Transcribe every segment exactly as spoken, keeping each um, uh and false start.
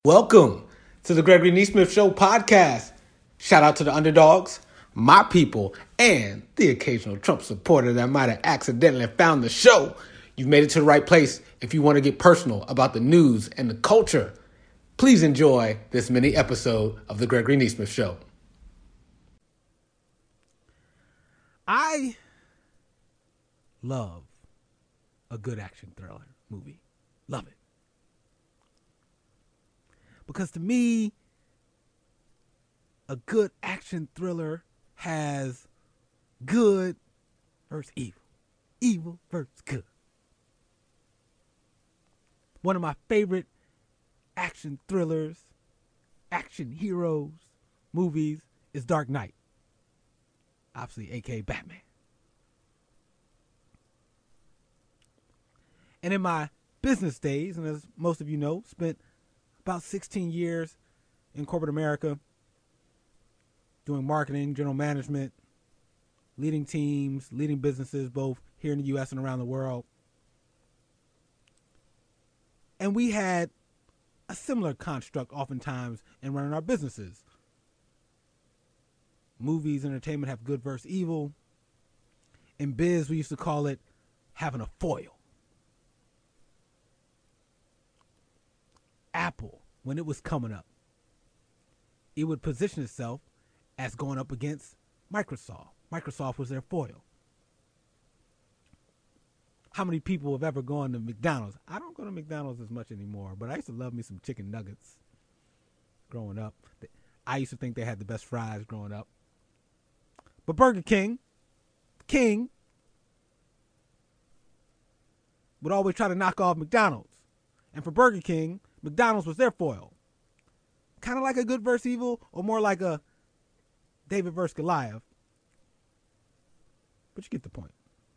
Welcome to the Gregory Neesmith Show podcast. Shout out to the underdogs, my people, and the occasional Trump supporter that might have accidentally found the show. You've made it to the right place if you want to get personal about the news and the culture. Please enjoy this mini episode of the Gregory Neesmith Show. I love a good action thriller movie. Love it. Because to me, a good action thriller has good versus evil. Evil versus good. One of my favorite action thrillers, action heroes, movies is Dark Knight. Obviously, aka Batman. And in my business days, and as most of you know, spent about sixteen years in corporate America, doing marketing, general management, leading teams, leading businesses, both here in the U S and around the world. And we had a similar construct oftentimes in running our businesses. Movies, entertainment have good versus evil. In biz, we used to call it having a foil. Apple, when it was coming up, it would position itself as going up against Microsoft. Microsoft was their foil. How many people have ever gone to McDonald's? I don't go to McDonald's as much anymore, but I used to love me some chicken nuggets growing up. I used to think they had the best fries growing up. But Burger King, King, would always try to knock off McDonald's. And for Burger King, McDonald's was their foil. Kind of like a good versus evil, or more like a David versus Goliath. But you get the point.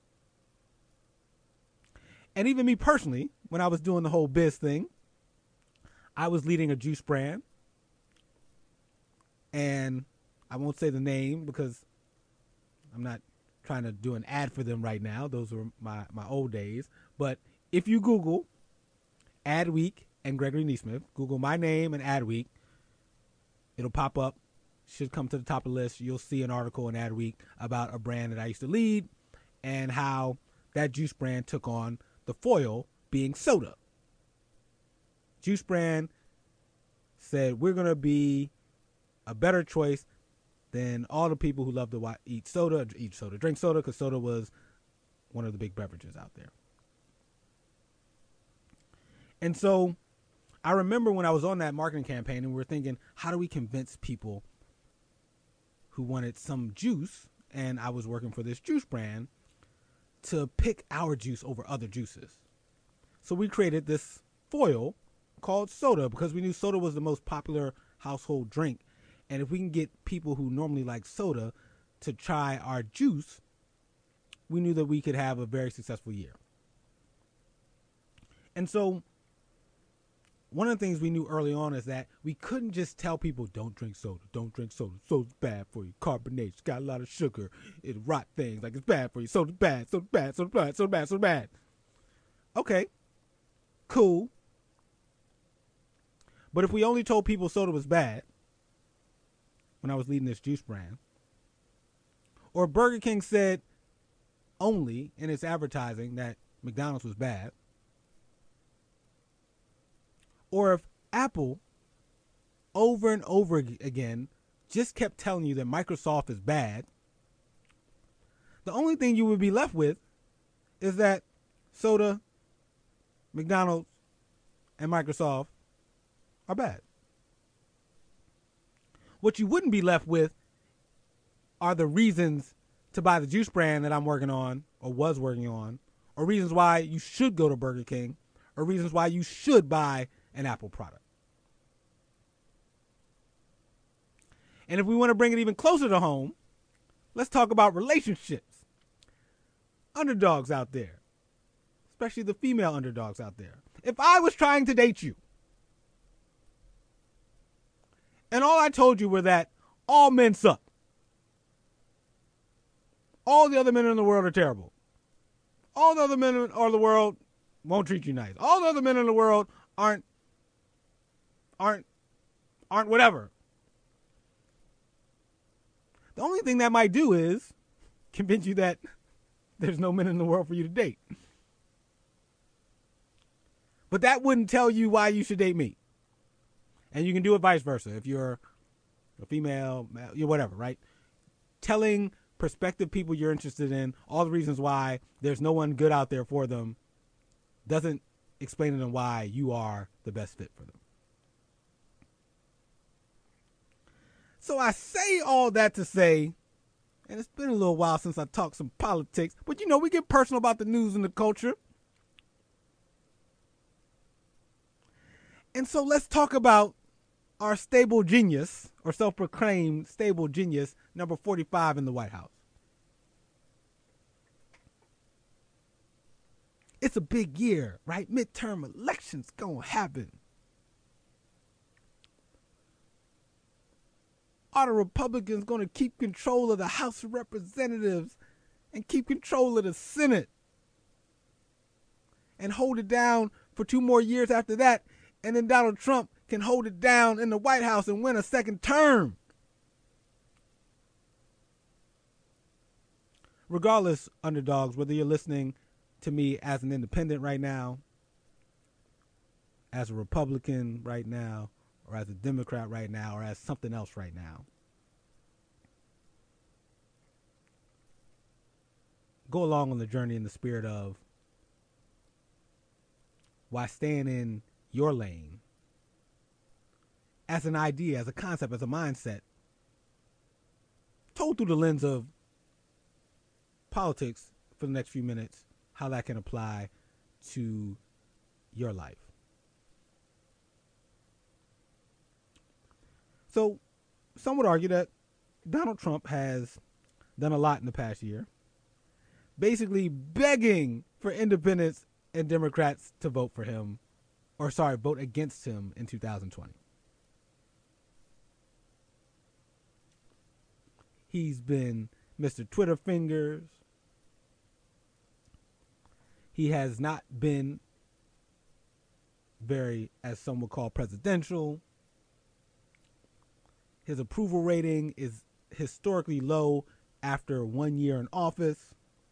And even me personally, when I was doing the whole biz thing, I was leading a juice brand. And I won't say the name because I'm not trying to do an ad for them right now. Those were my, my old days. But if you Google Adweek and Gregory Neesmith, Google my name and Adweek, it'll pop up, should come to the top of the list. You'll see an article in Adweek about a brand that I used to lead and how that juice brand took on the foil being soda. Juice brand said, we're going to be a better choice than all the people who love to eat soda, eat soda, drink soda, because soda was one of the big beverages out there. And so I remember when I was on that marketing campaign and we were thinking, how do we convince people who wanted some juice, and I was working for this juice brand, to pick our juice over other juices. So we created this foil called soda because we knew soda was the most popular household drink. And if we can get people who normally like soda to try our juice, we knew that we could have a very successful year. And so one of the things we knew early on is that we couldn't just tell people, don't drink soda, don't drink soda. Soda's bad for you. Carbonate, it's got a lot of sugar. It'll rot things, like it's bad for you. Soda's bad, soda's bad, soda's bad, soda's bad, soda's bad. Okay, cool. But if we only told people soda was bad, when I was leading this juice brand, or Burger King said only in its advertising that McDonald's was bad, or if Apple over and over again just kept telling you that Microsoft is bad, the only thing you would be left with is that soda, McDonald's, and Microsoft are bad. What you wouldn't be left with are the reasons to buy the juice brand that I'm working on or was working on, or reasons why you should go to Burger King, or reasons why you should buy an Apple product. And if we want to bring it even closer to home, let's talk about relationships. Underdogs out there, especially the female underdogs out there. If I was trying to date you, and all I told you were that all men suck, all the other men in the world are terrible, all the other men in the world won't treat you nice, all the other men in the world aren't aren't aren't whatever. The only thing that might do is convince you that there's no men in the world for you to date. But that wouldn't tell you why you should date me. And you can do it vice versa. If you're a female, male, you're whatever, right? Telling prospective people you're interested in all the reasons why there's no one good out there for them doesn't explain to them why you are the best fit for them. So I say all that to say, and it's been a little while since I talked some politics, but you know, we get personal about the news and the culture. And so let's talk about our stable genius, or self-proclaimed stable genius, number forty-five in the White House. It's a big year, right? Midterm elections gonna happen. Are the Republicans gonna keep control of the House of Representatives and keep control of the Senate and hold it down for two more years after that? And then Donald Trump can hold it down in the White House and win a second term. Regardless, underdogs, whether you're listening to me as an independent right now, as a Republican right now, or as a Democrat right now, or as something else right now, go along on the journey in the spirit of why staying in your lane as an idea, as a concept, as a mindset, told through the lens of politics for the next few minutes, how that can apply to your life. So some would argue that Donald Trump has done a lot in the past year, basically begging for independents and Democrats to vote for him, or sorry, vote against him in two thousand twenty. He's been Mister Twitter Fingers. He has not been very, as some would call, presidential. His approval rating is historically low after one year in office.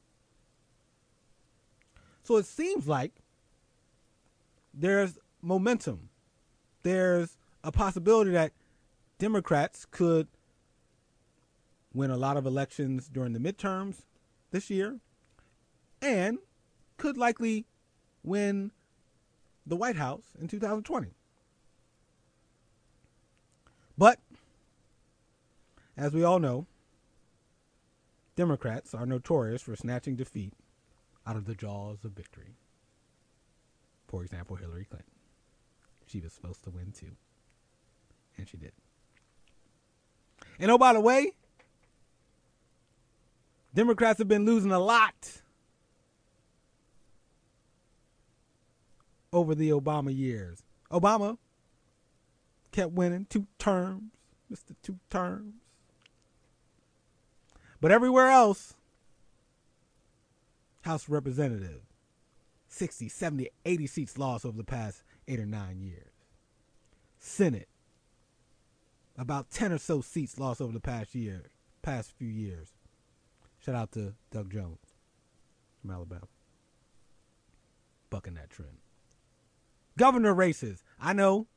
So it seems like there's momentum. There's a possibility that Democrats could win a lot of elections during the midterms this year and could likely win the White House in two thousand twenty. But, as we all know, Democrats are notorious for snatching defeat out of the jaws of victory. For example, Hillary Clinton. She was supposed to win too. And she did. And oh, by the way, Democrats have been losing a lot over the Obama years. Obama kept winning two terms, Mister Two Terms. But everywhere else, House of Representatives, sixty, seventy, eighty seats lost over the past eight or nine years. Senate, about ten or so seats lost over the past year, past few years. Shout out to Doug Jones from Alabama. Bucking that trend. Governor races. I know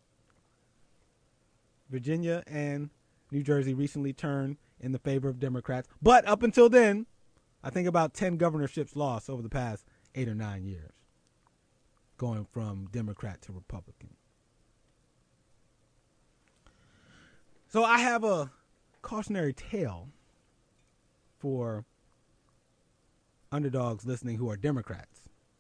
Virginia and New Jersey recently turned in the favor of Democrats. But up until then, I think about ten governorships lost over the past eight or nine years, going from Democrat to Republican. So I have a cautionary tale for underdogs listening who are Democrats.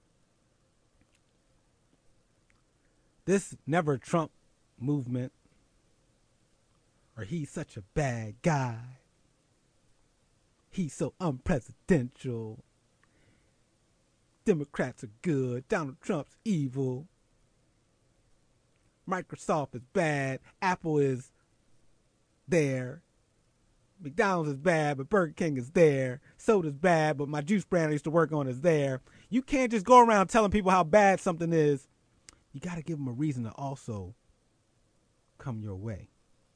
This Never Trump movement, or he's such a bad guy, he's so unpresidential, Democrats are good, Donald Trump's evil, Microsoft is bad, Apple is there, McDonald's is bad, but Burger King is there, soda's bad, but my juice brand I used to work on is there. You can't just go around telling people how bad something is. You got to give them a reason to also come your way.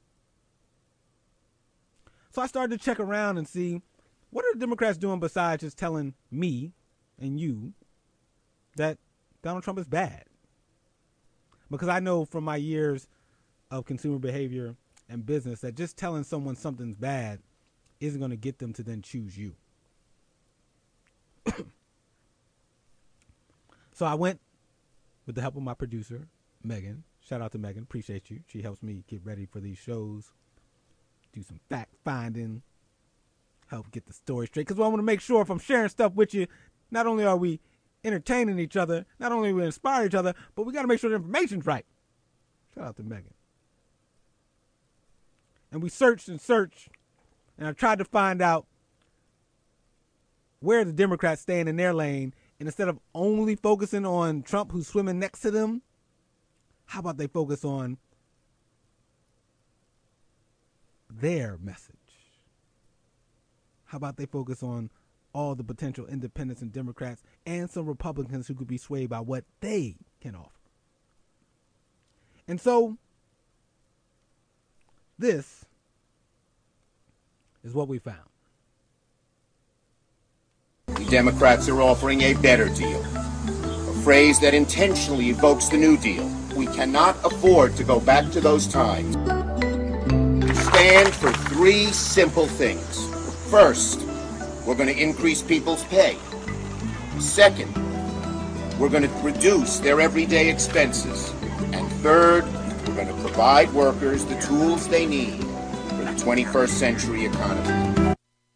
So I started to check around and see, what are the Democrats doing besides just telling me and you that Donald Trump is bad? Because I know from my years of consumer behavior and business that just telling someone something's bad isn't going to get them to then choose you. So I went with the help of my producer, Megan. Shout out to Megan. Appreciate you. She helps me get ready for these shows, do some fact finding, help get the story straight. Because I want to make sure if I'm sharing stuff with you, not only are we entertaining each other, not only we inspire each other, but we got to make sure the information's right. Shout out to Megan. And we searched and searched, and I tried to find out where the Democrats stand in their lane. And instead of only focusing on Trump, who's swimming next to them, how about they focus on their message? How about they focus on all the potential independents and Democrats and some Republicans who could be swayed by what they can offer? And so this is what we found. The Democrats are offering a better deal, a phrase that intentionally evokes the New Deal. We cannot afford to go back to those times. We stand for three simple things. First, we're going to increase people's pay. Second, we're going to reduce their everyday expenses. And third, we're going to provide workers the tools they need for the twenty-first century economy.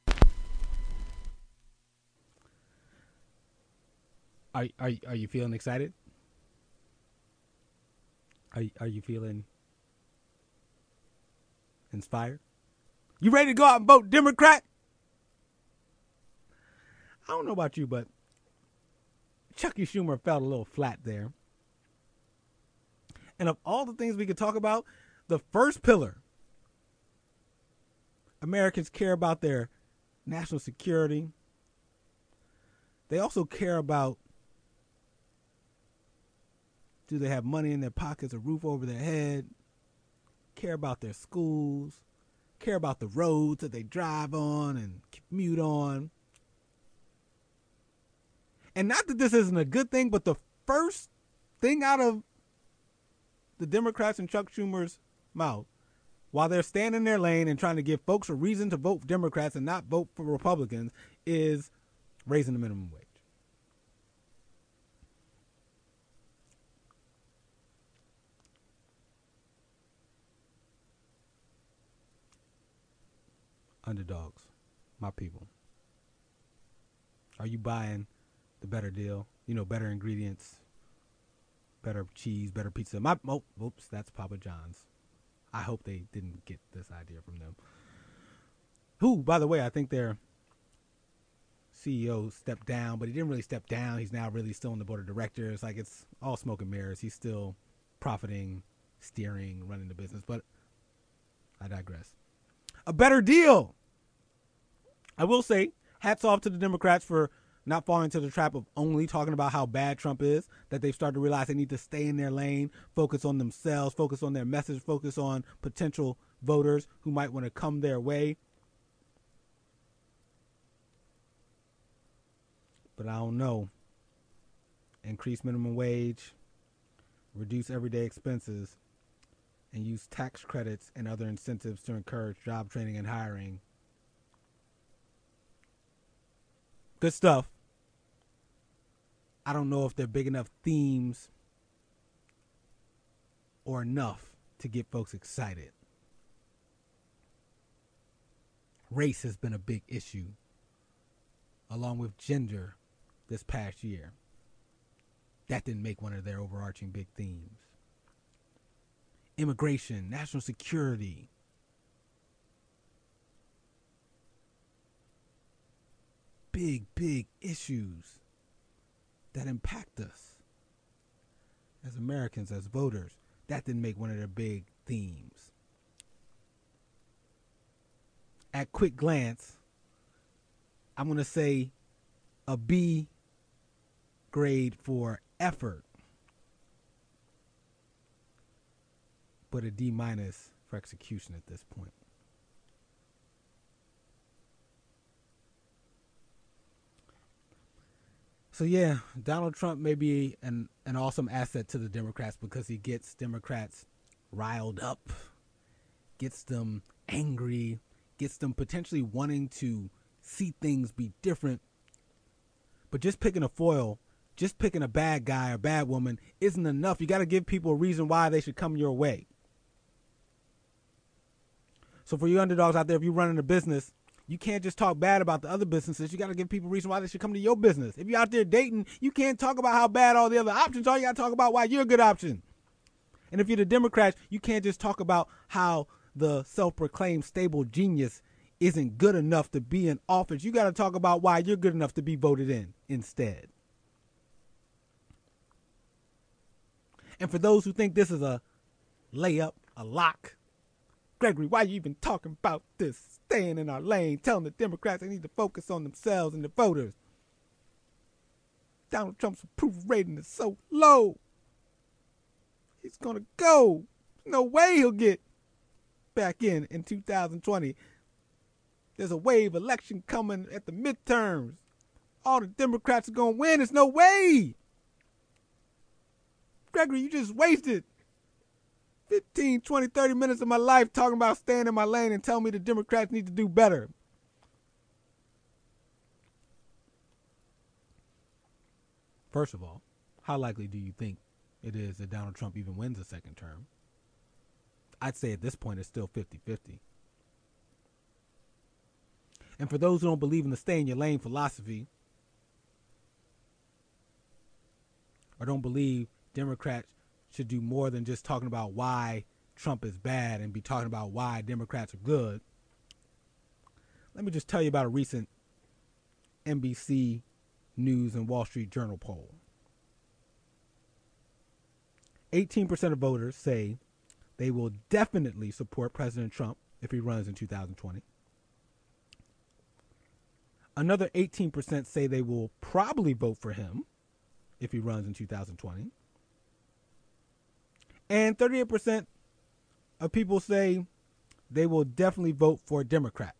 Are are are you feeling excited? Are are you feeling inspired? You ready to go out and vote Democrat? I don't know about you, but Chucky Schumer felt a little flat there. And of all the things we could talk about, the first pillar, Americans care about their national security. They also care about, do they have money in their pockets, a roof over their head? Care about their schools. Care about the roads that they drive on and commute on. And not that this isn't a good thing, but the first thing out of the Democrats and Chuck Schumer's mouth, while they're standing in their lane and trying to give folks a reason to vote for Democrats and not vote for Republicans, is raising the minimum wage. Underdogs, my people. Are you buying the better deal? You know, better ingredients, better cheese, better pizza. My, oh, oops, that's Papa John's. I hope they didn't get this idea from them. Who, by the way, I think their C E O stepped down, but he didn't really step down. He's now really still on the board of directors. Like, it's all smoke and mirrors. He's still profiting, steering, running the business. But I digress. A better deal. I will say, hats off to the Democrats for not falling into the trap of only talking about how bad Trump is, that they've started to realize they need to stay in their lane, focus on themselves, focus on their message, focus on potential voters who might want to come their way. But I don't know. Increase minimum wage, reduce everyday expenses, and use tax credits and other incentives to encourage job training and hiring. Good stuff. I don't know if they're big enough themes or enough to get folks excited. Race has been a big issue, along with gender, this past year. That didn't make one of their overarching big themes. Immigration, national security. Big, big issues that impact us as Americans, as voters. That didn't make one of their big themes. At quick glance, I'm going to say a B grade for effort. but a D minus for execution at this point. So yeah, Donald Trump may be an, an awesome asset to the Democrats because he gets Democrats riled up, gets them angry, gets them potentially wanting to see things be different. But just picking a foil, just picking a bad guy or bad woman isn't enough. You got to give people a reason why they should come your way. So for you underdogs out there, if you're running a business, you can't just talk bad about the other businesses. You got to give people a reason why they should come to your business. If you're out there dating, you can't talk about how bad all the other options are. You got to talk about why you're a good option. And if you're the Democrats, you can't just talk about how the self-proclaimed stable genius isn't good enough to be in office. You got to talk about why you're good enough to be voted in instead. And for those who think this is a layup, a lock, Gregory, why are you even talking about this? Staying in our lane, telling the Democrats they need to focus on themselves and the voters. Donald Trump's approval rating is so low. He's going to go. No way he'll get back in in two thousand twenty. There's a wave election coming at the midterms. All the Democrats are going to win. There's no way. Gregory, you just wasted fifteen, twenty, thirty minutes of my life talking about staying in my lane and telling me the Democrats need to do better. First of all, how likely do you think it is that Donald Trump even wins a second term? I'd say at this point it's still fifty-fifty. And for those who don't believe in the stay in your lane philosophy, or don't believe Democrats should do more than just talking about why Trump is bad and be talking about why Democrats are good, let me just tell you about a recent N B C News and Wall Street Journal poll. eighteen percent of voters say they will definitely support President Trump if he runs in two thousand twenty. Another eighteen percent say they will probably vote for him if he runs in two thousand twenty. And thirty-eight percent of people say they will definitely vote for a Democrat.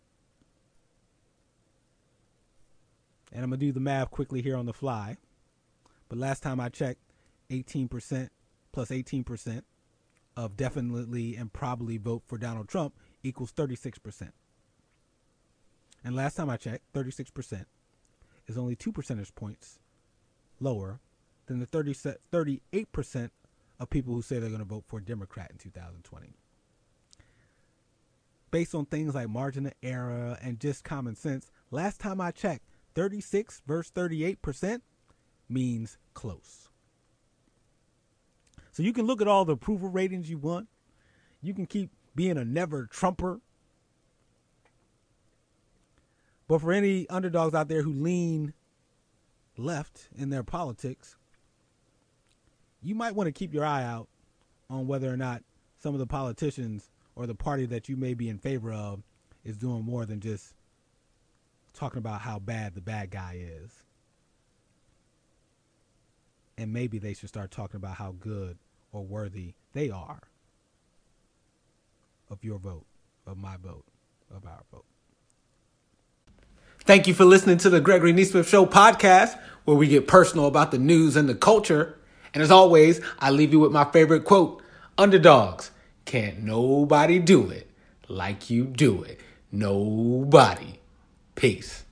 And I'm going to do the math quickly here on the fly. But last time I checked, eighteen percent plus eighteen percent of definitely and probably vote for Donald Trump equals thirty-six percent. And last time I checked, thirty-six percent is only two percentage points lower than the thirty, thirty-eight percent of people who say they're going to vote for a Democrat in two thousand twenty. Based on things like margin of error and just common sense, last time I checked, thirty-six versus thirty-eight percent means close. So you can look at all the approval ratings you want. You can keep being a never Trumper. But for any underdogs out there who lean left in their politics, you might want to keep your eye out on whether or not some of the politicians or the party that you may be in favor of is doing more than just talking about how bad the bad guy is. And maybe they should start talking about how good or worthy they are of your vote, of my vote, of our vote. Thank you for listening to the Gregory Neesmith Show podcast, where we get personal about the news and the culture. And as always, I leave you with my favorite quote: underdogs, can't nobody do it like you do it. Nobody. Peace.